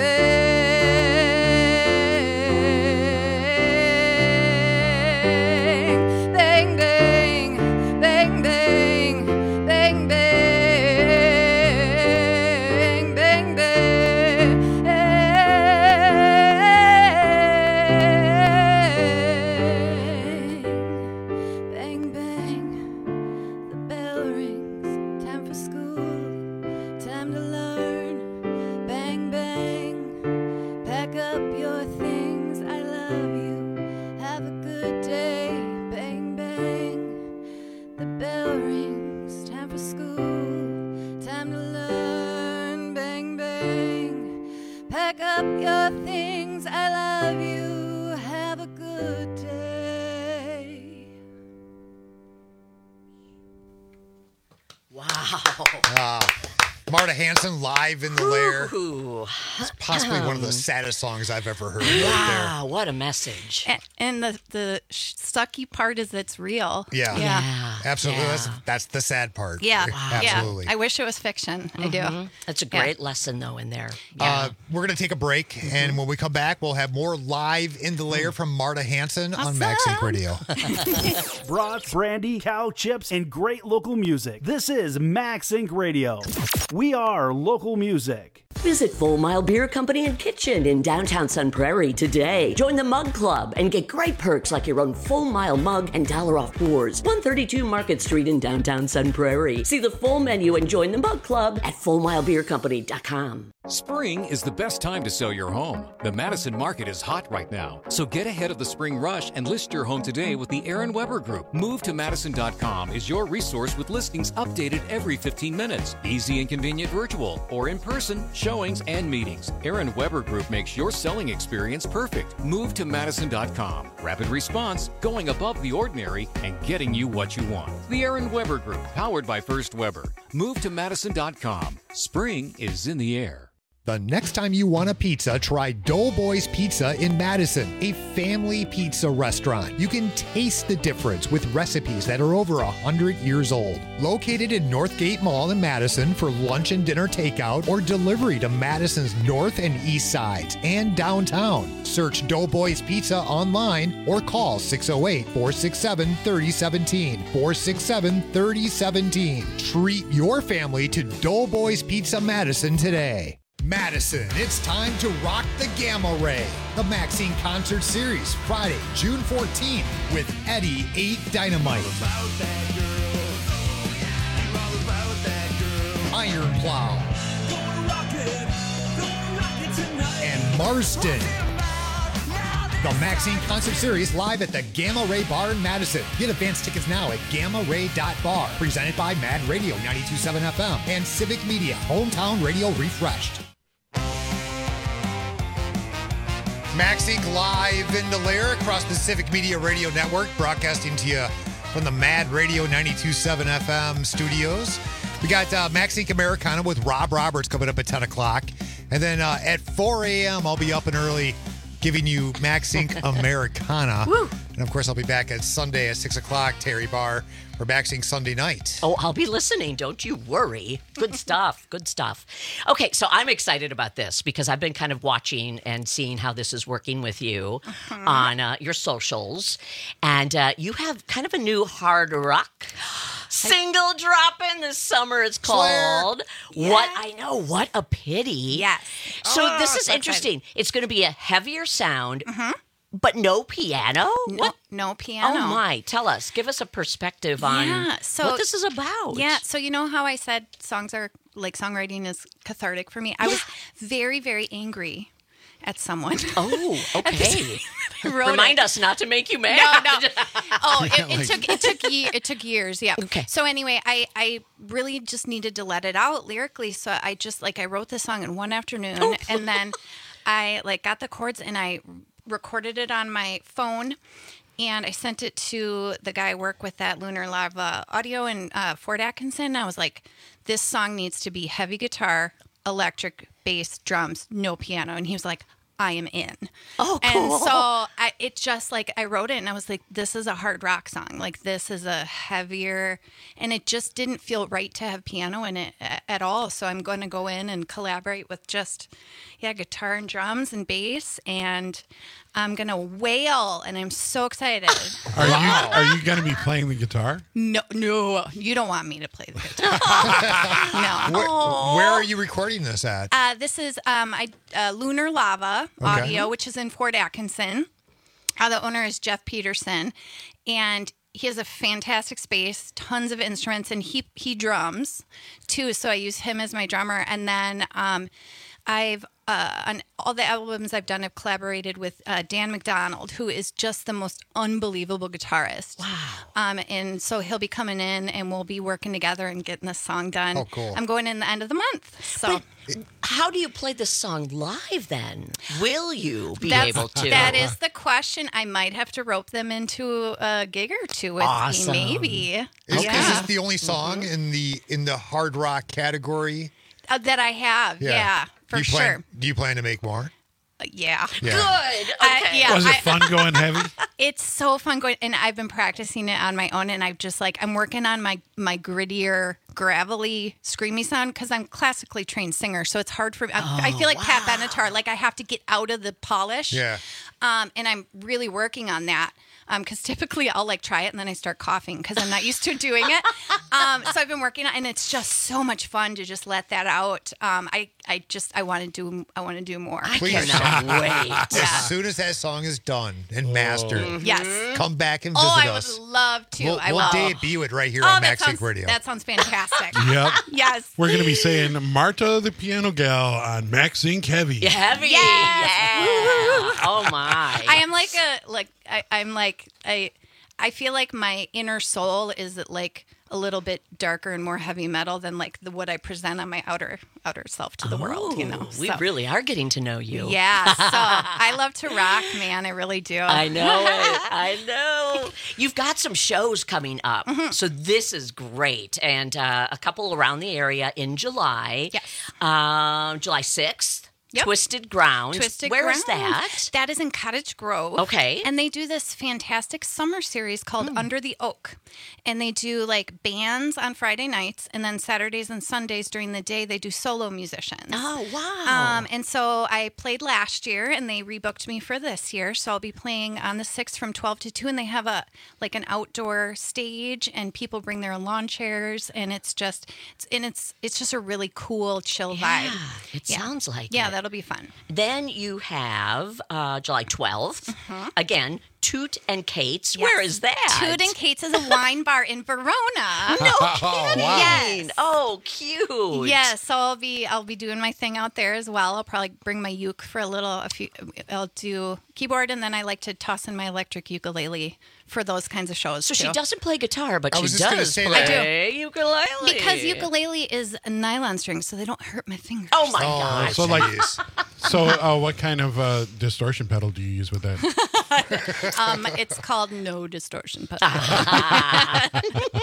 bang, bang, bang, bang, bang, bang, bang, bang, bang, bang, bang. The bell rings, time for school, time to learn. Bang, bang, pack up your things, I love you. Have a good day, bang, bang. The bell rings, time for school, time to learn. Bang, bang, pack up your things, I love you. Have a good day. Wow. Uh, Marta Hanson, Live in the Lair. Ooh. It's possibly one of the saddest songs I've ever heard. Wow, what a message. And, and the the sh- sucky part is it's real. Yeah. Yeah. Absolutely. Yeah. That's, that's the sad part. Yeah. Absolutely. Yeah. I wish it was fiction. I do. Mhm. That's a Yeah. great lesson, though, in there. Uh, we're going to take a break, and when we come back, we'll have more Live in the Lair from Marta Hanson on MaxSync Radio. Brats, brandy, cow chips, and great local music. This is MaxSync Radio. We are local music. Visit Full Mile Beer Company and Kitchen in downtown Sun Prairie today. Join the Mug Club and get great perks like your own Full Mile mug and dollar off pours. one thirty-two Market Street in downtown Sun Prairie. See the full menu and join the Mug Club at full mile beer company dot com. Spring is the best time to sell your home. The Madison market is hot right now, so get ahead of the spring rush and list your home today with the Aaron Weber Group. Move to Madison dot com is your resource with listings updated every fifteen minutes. Easy and convenient virtual or in person showings and meetings. Aaron Weber Group makes your selling experience perfect. Move to Madison dot com. Rapid response, going above the ordinary, and getting you what you want. The Aaron Weber Group, powered by First Weber. Move to Madison dot com. Spring is in the air. The next time you want a pizza, try Doughboys Pizza in Madison, a family pizza restaurant. You can taste the difference with recipes that are over one hundred years old. Located in Northgate Mall in Madison for lunch and dinner takeout or delivery to Madison's north and east sides and downtown. Search Doughboys Pizza online or call six oh eight, four six seven, three oh one seven, four six seven, three oh one seven. Treat your family to Doughboys Pizza Madison today. Madison, it's time to rock the Gamma Ray. The MaxSync Concert Series, Friday, June fourteenth, with Eddie eight Dynamite. Iron Plow. And Marston. The MaxSync Concert Series live at the Gamma Ray Bar in Madison. Get advance tickets now at gamma ray dot bar. Presented by Mad Radio ninety-two point seven F M and Civic Media, Hometown Radio Refreshed. MaxSync live in the Lair across the Civic Media Radio Network, broadcasting to you from the Mad Radio ninety-two point seven F M studios. We got uh, MaxSync Americana with Rob Roberts coming up at ten o'clock. And then uh, at four a.m., I'll be up and early giving you MaxInc Americana. Woo. And of course, I'll be back at Sunday at six o'clock, Terry Barr, for MaxInc Sunday night. Oh, I'll be listening. Don't you worry. Good stuff. Good stuff. Okay, so I'm excited about this because I've been kind of watching and seeing how this is working with you uh-huh. on uh, your socials. And uh, you have kind of a new hard rock single dropping this summer. It's called yeah. What I Know. What a Pity. Yes. So oh, this is so interesting. excited. It's going to be a heavier sound. Mm-hmm. But no piano? No, what? no piano. Oh, my. Tell us. Give us a perspective on yeah, so, what this is about. Yeah, so you know how I said songs are, like, songwriting is cathartic for me? I yeah. was very, very angry at someone. Oh, okay. Remind it. us not to make you mad. No, no. Oh, it, it took it took ye- it took years. Yeah. Okay. So anyway, I I really just needed to let it out lyrically. So I just like I wrote the song in one afternoon, oh. and then I like got the chords and I recorded it on my phone, and I sent it to the guy I work with at Lunar Lava Audio in uh, Fort Atkinson. I was like, this song needs to be heavy guitar, electric bass, drums, no piano. And he was like, I am in. Oh, cool. And so I, it just like, I wrote it and I was like, this is a hard rock song. Like, this is a heavier, and it just didn't feel right to have piano in it at all. So I'm going to go in and collaborate with just, yeah, guitar and drums and bass. And I'm going to wail, and I'm so excited. Are wow. you are you going to be playing the guitar? No, no, you don't want me to play the guitar. No. Where, where are you recording this at? Uh, this is um, I, uh, Lunar Lava Okay. Audio, which is in Fort Atkinson. Uh, the owner is Jeff Peterson, and he has a fantastic space, tons of instruments, and he he drums too. So I use him as my drummer, and then um, I've uh, on all the albums I've done, I've collaborated with uh, Dan McDonald, who is just the most unbelievable guitarist. Wow! Um, and so he'll be coming in, and we'll be working together and getting this song done. Oh, cool! I'm going in the end of the month. So. But how do you play this song live then? Will you be That's, able to? That is the question. I might have to rope them into a gig or two with awesome. me, maybe. Is, yeah. is this the only song mm-hmm. in the in the hard rock category uh, that I have? Yeah, yeah for do you sure. Plan, do you plan to make more? Uh, yeah. yeah. Good. I, Okay. yeah, Was it I- fun going heavy? It's so fun going, and I've been practicing it on my own, and I've just like I'm working on my my grittier, gravelly, screamy sound because I'm classically trained singer, so it's hard for me. I, Oh, I feel like wow. Pat Benatar, like I have to get out of the polish. Yeah. Um, and I'm really working on that. Um, because typically I'll like try it and then I start coughing because I'm not used to doing it. Um, so I've been working on, and it's just so much fun to just let that out. Um, I, I just I want to do I want to do more. I Please. cannot wait. As Yeah. soon as that song is done and mastered, Mm-hmm. Yes. come back and visit Oh, I us. would love to. We'll, I we'll will. debut it right here Oh, on that MaxInc sounds, Radio. that sounds fantastic. Yep. Yes. We're going to be saying Marta the Piano Gal on MaxInc Heavy. Heavy. Yes. Yeah. Oh my. I am like a like I, I'm like I I feel like my inner soul is like a little bit darker and more heavy metal than like the what I present on my outer outer self to the oh, world, you know. We So- really are getting to know you. Yeah, so I love to rock, man. I really do. I know it. I know. You've got some shows coming up. Mm-hmm. So this is great. And uh, a couple around the area in July. Yes. Um, July sixth. Yep. Twisted Ground. Twisted Where Ground. is that? That is in Cottage Grove. Okay. And they do this fantastic summer series called Hmm. Under the Oak. And they do like bands on Friday nights, and then Saturdays and Sundays during the day they do solo musicians. Oh, wow. Um, and so I played last year, and they rebooked me for this year. So I'll be playing on the sixth from twelve to two, and they have a like an outdoor stage, and people bring their lawn chairs, and it's just it's and it's it's just a really cool, chill Yeah, vibe. it sounds like yeah, it. that'll be fun. Then you have uh, July twelfth. Mm-hmm. Again, Toot and Kate's. Where is that? Toot and Kate's is a wine bar in Verona. No Oh, kidding. wow. Yes. Oh, cute. Yes, so I'll be I'll be doing my thing out there as well. I'll probably bring my uke for a little. A few, I'll do keyboard, and then I like to toss in my electric ukulele for those kinds of shows. So too. she doesn't play guitar, but I she was just gonna does say play that. ukulele. because ukulele is a nylon string, so they don't hurt my fingers. Oh my Oh, gosh. So like, jeez. so uh, what kind of uh, distortion pedal do you use with that? um, it's called no distortion pedal.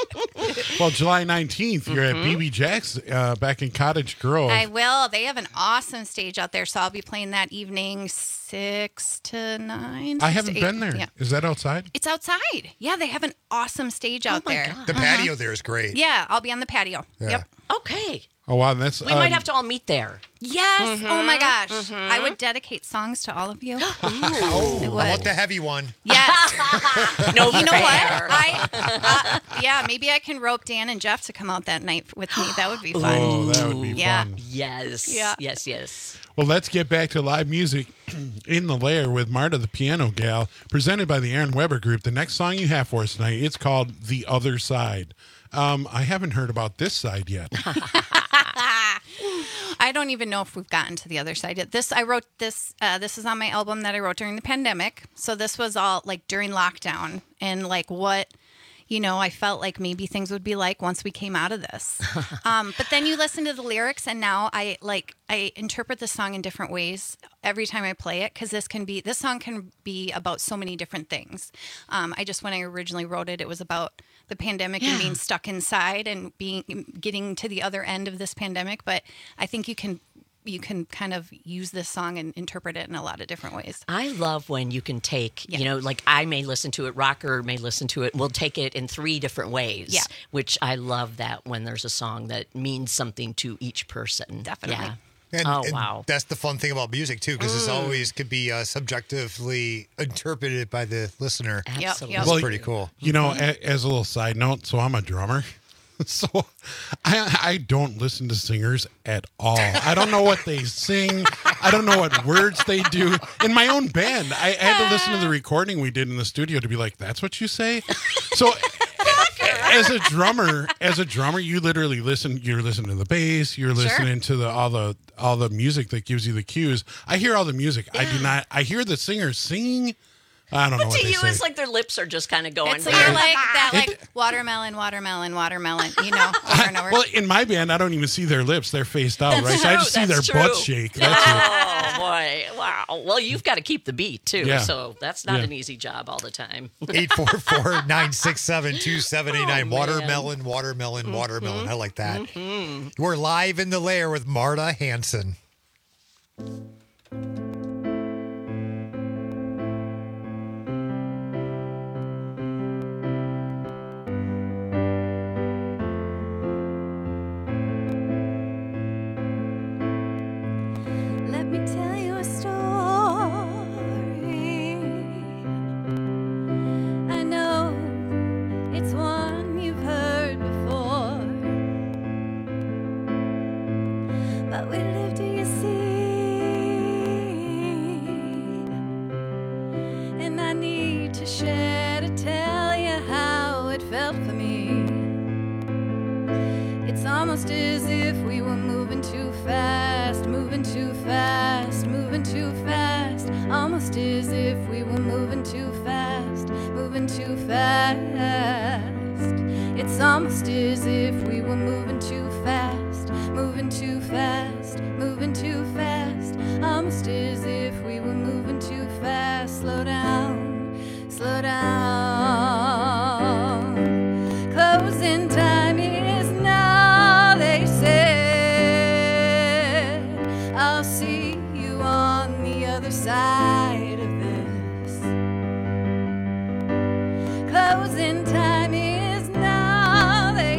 Well, July nineteenth, you're Mhm. at B B Jack's uh, back in Cottage Grove. I will. They have an awesome stage out there, so I'll be playing that evening, six to nine. I six haven't to been eight. there. Yeah. Is that outside? It's outside. Yeah, they have an awesome stage out there. The Mhm. patio there is great. Yeah, I'll be on the patio. Yeah. Yep. Okay. Oh, wow. That's, We um, might have to all meet there. Yes. Mhm, Oh my gosh. mhm. I would dedicate songs to all of you. Oh, I I would. want the heavy one. Yes. No you know fair. what? I uh, yeah, maybe I can rope Dan and Jeff to come out that night with me. That would be fun. Oh, that would be yeah. fun. Yes. Yeah. Yes, yes. Well, let's get back to live music in the lair with Marta the Piano Gal, presented by the Aaron Weber Group. The next song you have for us tonight, it's called The Other Side. Um, I haven't heard about this side yet. I don't even know if we've gotten to the other side yet. This I wrote this. Uh, this is on my album that I wrote during the pandemic. So this was all like during lockdown and like what, you know, I felt like maybe things would be like once we came out of this. um, but then you listen to the lyrics, and now I like I interpret the song in different ways every time I play it, because this can be this song can be about so many different things. Um, I just when I originally wrote it, it was about the pandemic and being stuck inside and being getting to the other end of this pandemic. But I think you can you can kind of use this song and interpret it in a lot of different ways. I love when you can take, you know, like I may listen to it, Rocker may listen to it, we'll take it in three different ways. Yeah. Which I love that when there's a song that means something to each person. Definitely. Yeah. And, oh, and wow. that's the fun thing about music, too, because this Mm. always could be uh, subjectively interpreted by the listener. Absolutely. That's pretty cool. You know, a, as a little side note, so I'm a drummer. So I, I don't listen to singers at all. I don't know what they sing. I don't know what words they do. In my own band, I, I had to listen to the recording we did in the studio to be like, that's what you say? So as a drummer, as a drummer, you literally listen, you're listening to the bass, you're listening to the all the all the music that gives you the cues. I hear all the music. I do not I hear the singers singing. I don't know But what to they you, say. it's like their lips are just kind of going. It's like, you're like that, like watermelon, watermelon, watermelon. You know, over and over. Well, in my band, I don't even see their lips; they're faced out, That's right? So I true, just see their that's butts true. shake. That's it. Oh boy! Wow. Well, you've got to keep the beat too, Yeah. so that's not Yeah. an easy job all the time. eight four four, nine six seven, two seven eight nine. Oh, man. Watermelon, watermelon, watermelon. Mhm. I like that. Mhm. We're live in the lair with Marta Hanson. Let me tell you a story. I know it's one you've heard before, but we live, do you see? And I need to share to tell you how it felt for me. It's almost as if we were moving too fast, moving too fast, moving too fast. Almost as if we were moving too fast, moving too fast. It's almost as if we were moving too fast, moving too fast, moving too fast. Almost as if we were moving too fast. Slow down, slow down. Closing time is now, they said. I'll see you on the other side of this. Closing time is now, they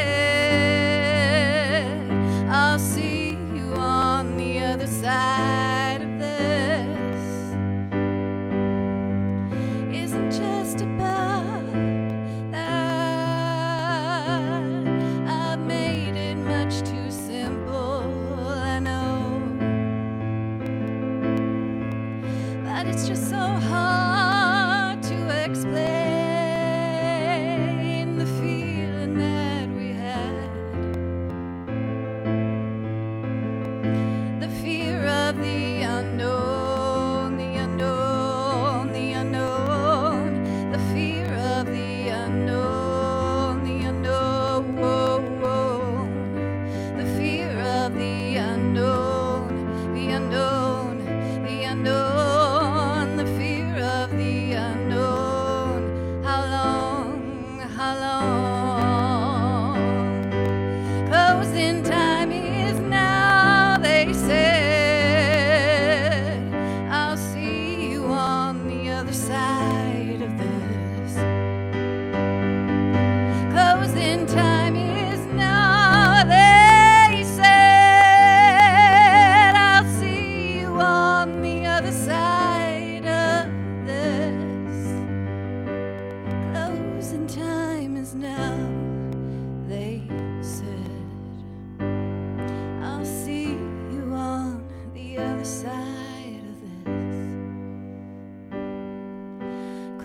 said. I'll see you on the other side of this. Isn't just about that. I've made it much too simple, I know, but it's just so hard to explain.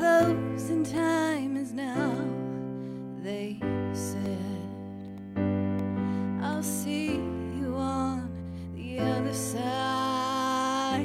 closing time is now, they said. I'll see you on the other side.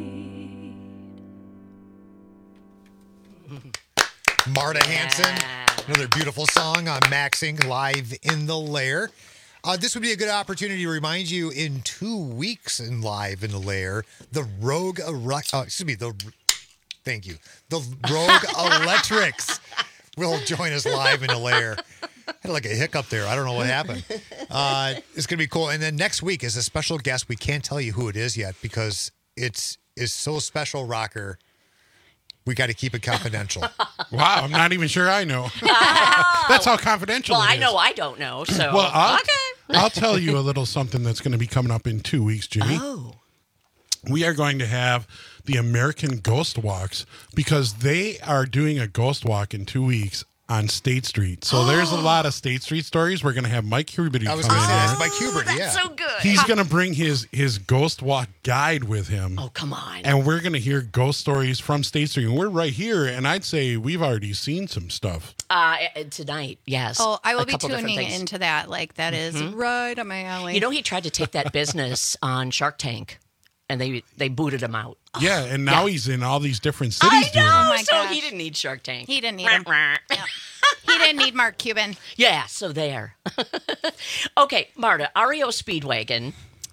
Marta Hanson, another beautiful song on Maxing live in the Lair. Uh, this would be a good opportunity to remind you in two weeks in Live in the Lair, the Rogue, uh, excuse me, the, thank you, the Rogue Electrics will join us live in the Lair. I had like a hiccup there. I don't know what happened. Uh, it's going to be cool. And then next week is a special guest. We can't tell you who it is yet because it's is so special, Rocker. We got to keep it confidential. Wow, I'm not even sure I know. That's how confidential Well, it I is. know I don't know. So Well, I'll, okay. I'll tell you a little something that's going to be coming up in two weeks, Jimmy. Oh. We are going to have the American Ghost Walks because they are doing a ghost walk in two weeks on State Street. So there's a lot of State Street stories. We're going to have Mike Huberty I was come going in to say, here. that's Mike Hubert, yeah. So good. He's going to bring his his ghost walk guide with him. Oh, come on. And we're going to hear ghost stories from State Street. And we're right here, and I'd say we've already seen some stuff. Uh, tonight, yes. Oh, I will A be couple different tuning things. into that. Like, that is Mhm. right up my alley. You know, he tried to take that business on Shark Tank, and they they booted him out. Yeah, and now Yeah. he's in all these different cities I doing know. it. so he didn't need Shark Tank. He didn't need him. Yep. He didn't need Mark Cuban. Yeah, so there. Okay, Marta, R E O Speedwagon.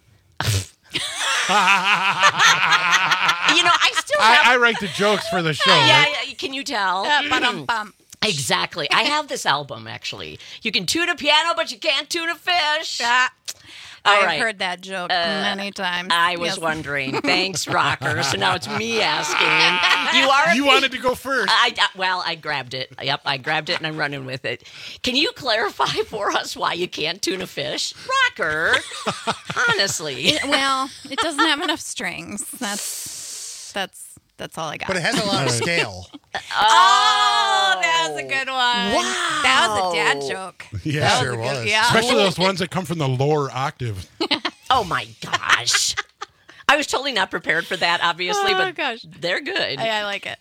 You know, I still have. I, I write the jokes for the show. Yeah, right? yeah, can you tell? Uh, ba-dum-bum. Exactly. I have this album, actually. You can tune a piano, but you can't tune a fish. Ah, All I've right. heard that joke Uh, many times. I was Yes. wondering. Thanks, Rocker. So now it's me asking. You are. a You pi- wanted to go first. I, I- well, I grabbed it. Yep, I grabbed it and I'm running with it. Can you clarify for us why you can't tune a fish, Rocker? Honestly. It- well, it doesn't have enough strings. That's that's that's all I got. But it has a lot of scale. Oh, that was a good one. Wow. That was a dad joke. Yeah, That sure a good- was. Yeah. Especially those ones that come from the lower octave. Oh my gosh. I was totally not prepared for that, obviously, Oh, but gosh. they're good. I, I like it.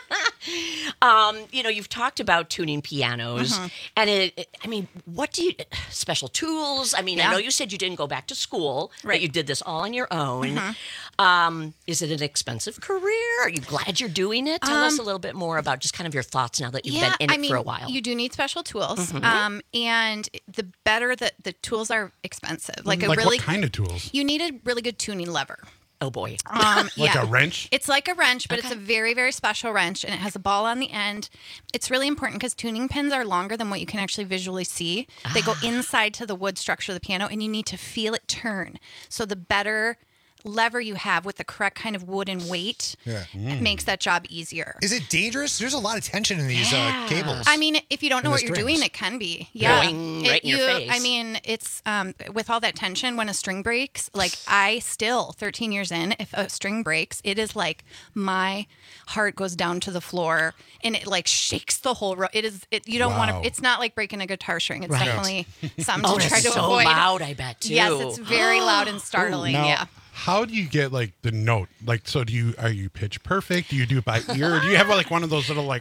Um, you know, you've talked about tuning pianos, Mhm. and it, it- I mean, what do you special tools? I mean, I Yeah. know you said you didn't go back to school, Right. that you did this all on your own. Mhm. Um, is it an expensive career? Are you glad you're doing it? Tell us Um, a little bit more about just kind of your thoughts now that you've yeah, been in it I mean, for a while. You do need special tools, Mhm. um, and the better that the tools are expensive. Like a Like really, what kind of tools? you need a really good tuning lever. Oh boy. Um, Like yeah. a wrench? It's like a wrench, but it's a very, very special wrench, and it has a ball on the end. It's really important because tuning pins are longer than what you can actually visually see. They go inside to the wood structure of the piano, and you need to feel it turn. So the better lever you have with the correct kind of wooden weight Yeah. Mm. makes that job easier. Is it dangerous? There's a lot of tension in these uh, cables. I mean, if you don't know And what the you're strings. doing, it can be. Yeah. Going It- right in your you- face. I mean, it's um, with all that tension when a string breaks, like I still, thirteen years in, if a string breaks, it is like my heart goes down to the floor and it like shakes the whole row. It is, it, you don't want Wow. to, it's not like breaking a guitar string. It's Right. definitely something Oh, to try it's to so avoid. loud, I bet, too. Yes, it's very loud and startling. Now, yeah. how do you get like the note? Like, so do you, are you pitch perfect? Do you do it by ear? Or do you have like one of those little like,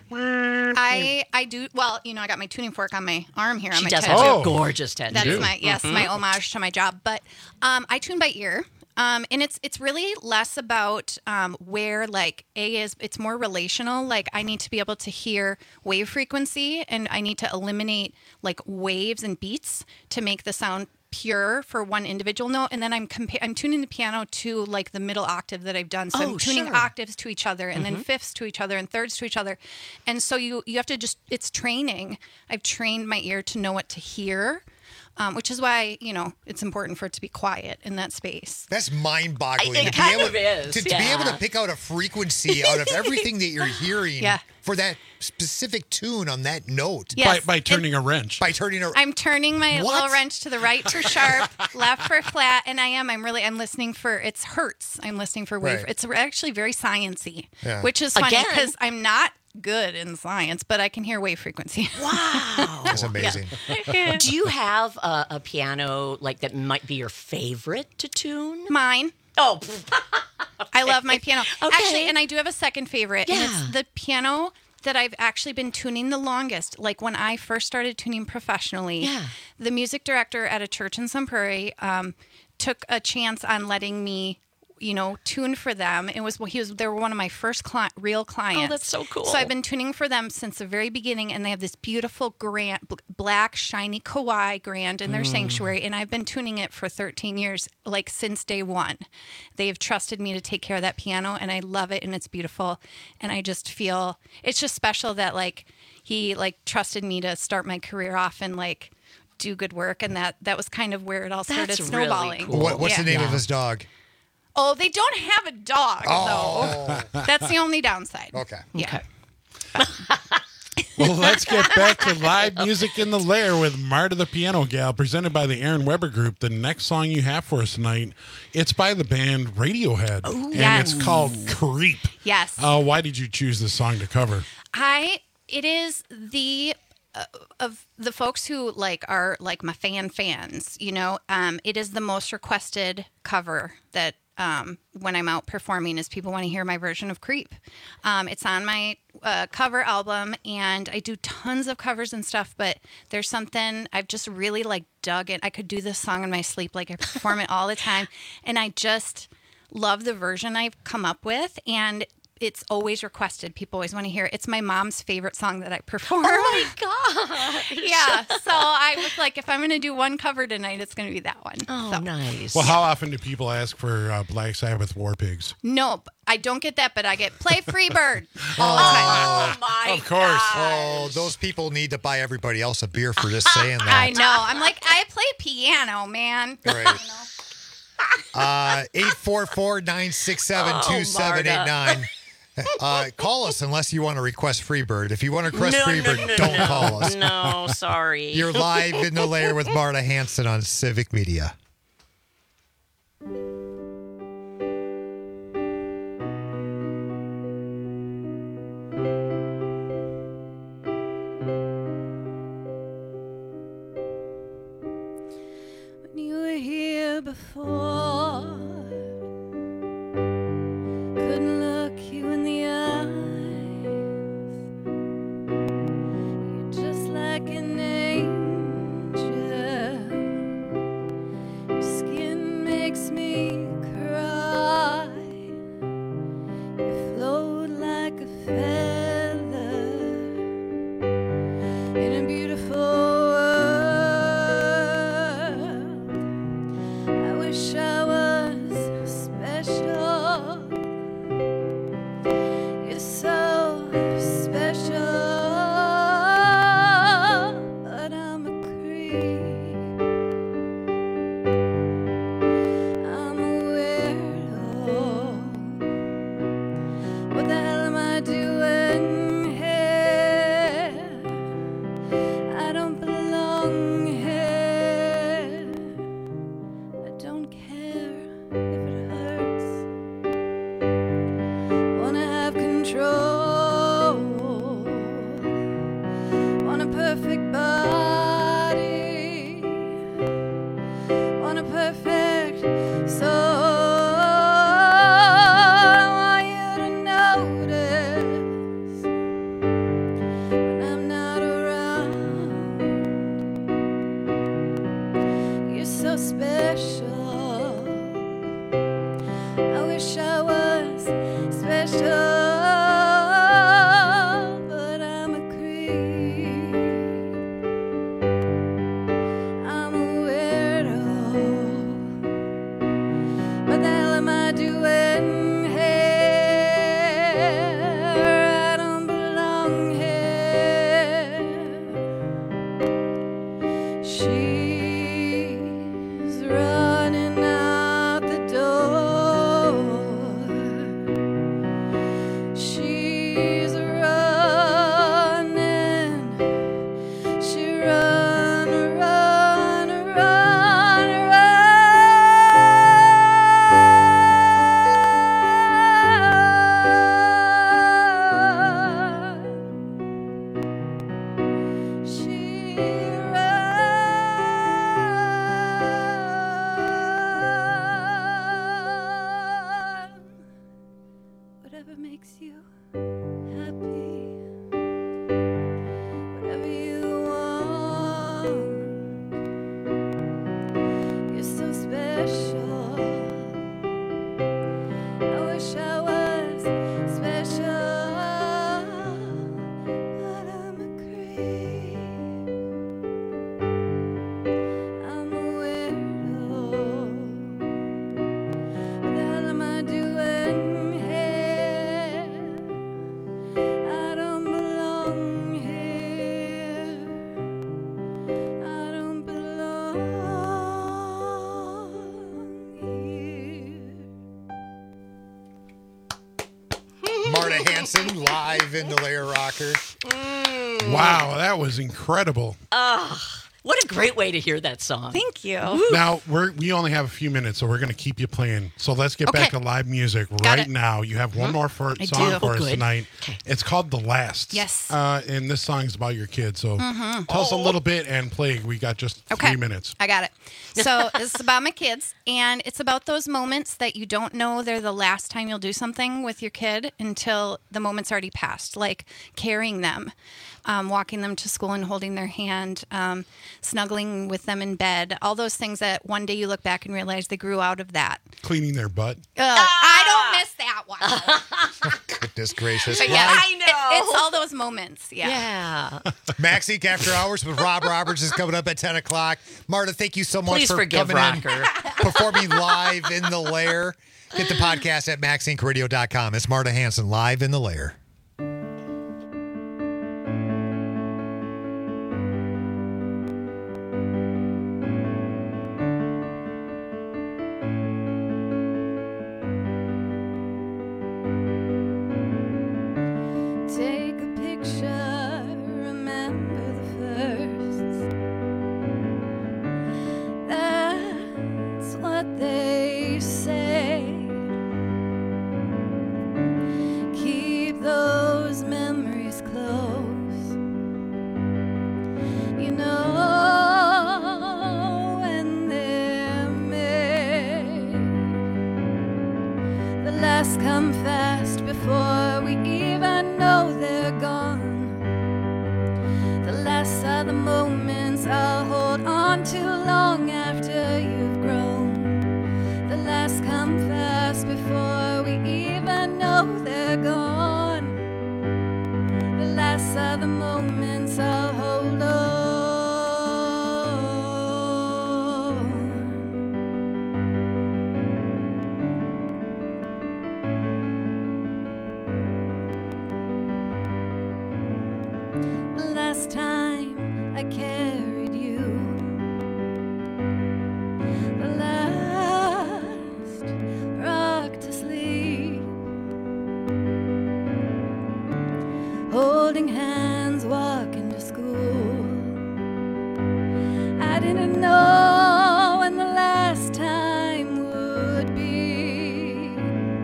I I do well. You know, I got my tuning fork on my arm here. On She my does tattoo. have Oh. a gorgeous tattoo. That's do? my yes, Mhm. my homage to my job. But um, I tune by ear. Um, and it's it's really less about um, where like A is. It's more relational. Like I need to be able to hear wave frequency, and I need to eliminate like waves and beats to make the sound pure for one individual note. And then I'm compa- I'm tuning the piano to like the middle octave that I've done. So Oh, I'm tuning sure. octaves to each other, and then Mhm. fifths to each other, and thirds to each other. And so you you have to just it's training. I've trained my ear to know what to hear. Um, which is why, you know, it's important for it to be quiet in that space. That's mind-boggling. It to be kind able, of is, To, to be able to yeah. pick out a frequency out of everything that you're hearing Yeah. for that specific tune on that note. Yes. by, by turning a wrench? By turning a... I'm turning my What? little wrench to the right for sharp, left for flat, and I am. I'm really. I'm listening for. It's hertz. I'm listening for wave. Right. It's actually very sciencey, Yeah. which is funny Again. because I'm not good in science, but I can hear wave frequency. Wow. That's amazing. Do you have a, a piano like that might be your favorite to tune? Mine. Oh, I love my piano. Okay. Actually, and I do have a second favorite. And Yeah. it's the piano that I've actually been tuning the longest. Like when I first started tuning professionally, Yeah. the music director at a church in Sun Prairie um, took a chance on letting me, you know, tune for them. It was he was they were one of my first cli- real clients. Oh, that's so cool. So I've been tuning for them since the very beginning, and they have this beautiful grand, bl- black, shiny Kawai grand in their Mm. sanctuary, and I've been tuning it for thirteen years, like since day one. They've trusted me to take care of that piano, and I love it, and it's beautiful, and I just feel it's just special that like he like trusted me to start my career off and like do good work, and that that was kind of where it all started That's really snowballing. cool. What, what's Yeah. the name Yeah. of his dog? Oh, they don't have a dog, Oh. though. That's the only downside. Okay. Yeah. Well, let's get back to live music in the lair with Marta the Piano Gal, presented by the Aaron Weber Group. The next song you have for us tonight, it's by the band Radiohead, Ooh, and yes. it's called Creep. Yes. Uh, why did you choose this song to cover? I it is the uh, of the folks who like are like my fan fans, you know, um, it is the most requested cover that um, when I'm out performing is people want to hear my version of Creep. Um, it's on my uh, cover album, and I do tons of covers and stuff, but there's something I've just really like dug it. I could do this song in my sleep, like I perform it all the time, and I just love the version I've come up with, and it's always requested. People always want to hear it. It's my mom's favorite song that I perform. Oh my gosh. Yeah. So I was like, if I'm going to do one cover tonight, it's going to be that one. Oh, so. nice. Well, how often do people ask for uh, Black Sabbath War Pigs? No, I don't get that, but I get Play Free Bird all the time. Oh my Of course. Oh, those people need to buy everybody else a beer for just saying that. I know. I'm like, I play piano, man. Right. Uh, eight four four, nine six seven, two seven eight nine. Uh, call us unless you want to request Freebird. If you want to request No, no, Freebird, no, don't no. call us. No, sorry. You're live in the lair with Marta Hanson on Civic Media. When you were here before, couldn't look you in the eyes. You're just like an angel. Your skin makes me cry. You float like a feather in a beautiful world. I wish I was special. You're so special, but I'm a creep. I'm a weirdo. What the hell am I doing here? I don't belong here. I don't care if it hurts. Wanna have control. Want a perfect body. Want a perfect soul. I want you to notice when I'm not around. You're so special. I wish I was special, but I'm a creep. Hansen, live in the Lair Rocker. Mm. Wow, that was incredible. Oh, what a great way to hear that song. Thank you. Now, we're, we only have a few minutes, so we're going to keep you playing. So let's get Okay. back to live music Got right it. now. You have one Mhm. more for, I song do. for Oh, us good. tonight. Okay. It's called The Last. Yes. Uh, and this song's about your kid. So Mhm. tell us a little bit and play. We got just Okay. three minutes. I got it. So it's about my kids, and it's about those moments that you don't know they're the last time you'll do something with your kid until the moment's already passed, like carrying them, um, walking them to school and holding their hand, um, snuggling with them in bed, all those things that one day you look back and realize they grew out of that. Cleaning their butt. Ugh, I don't miss that one. Goodness gracious. But yeah, Live- I know. It's all those moments. Yeah. Yeah. Max Inc After Hours with Rob Roberts is coming up at ten o'clock. Marta, thank you so much Please for forgive coming Rocker. in, performing live in the Lair. Get the podcast at max inc radio dot com. It's Marta Hansen, live in the Lair. Take a picture, remember the first. That's what they say. Keep those memories close. You know when they're made. The last come fast before we even know they're gone. The last are the moments I'll hold on to long after you've grown. The last come fast before we even know they're gone. The last are the moments I'll hold on. The last time I carried you, the last rock to sleep, holding hands, walking to school. I didn't know when the last time would be.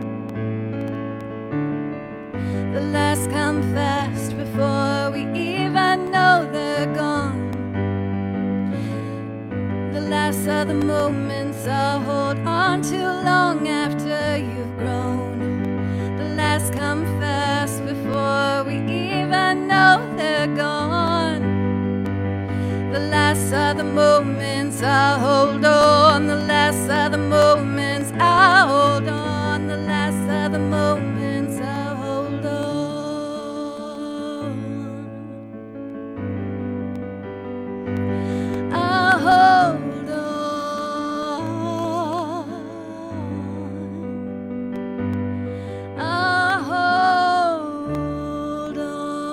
The last come fast before we even know they're gone. The last are the moments I'll hold on to long after you've grown. The last come fast before we even know they're gone. The last are the moments I'll hold on. The last are the moments I'll hold on. The last are the moments I'll hold on. I'll hold on. I'll hold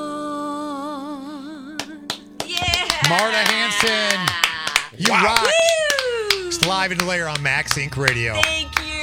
on. Marta Hansen, you rock. It's live in the Lair on Max Inc Radio. Thank you.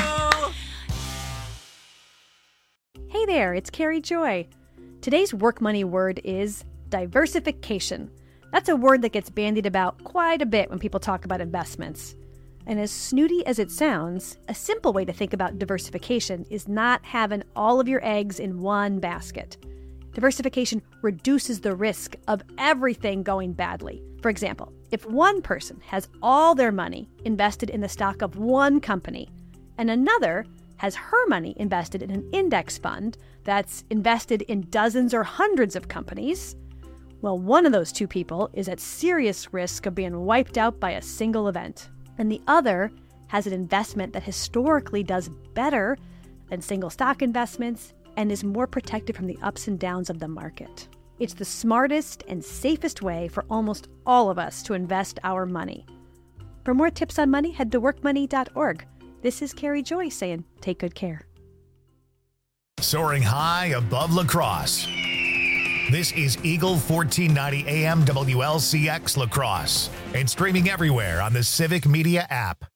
Hey there, it's Carrie Joy. Today's work money word is diversification. That's a word that gets bandied about quite a bit when people talk about investments. And as snooty as it sounds, a simple way to think about diversification is not having all of your eggs in one basket. Diversification reduces the risk of everything going badly. For example, if one person has all their money invested in the stock of one company and another has her money invested in an index fund that's invested in dozens or hundreds of companies, well, one of those two people is at serious risk of being wiped out by a single event, and the other has an investment that historically does better than single stock investments and is more protected from the ups and downs of the market. It's the smartest and safest way for almost all of us to invest our money. For more tips on money, head to work money dot org. This is Carrie Joy saying, take good care. Soaring high above La Crosse. This is Eagle fourteen ninety A M W L C X La Crosse and streaming everywhere on the Civic Media app.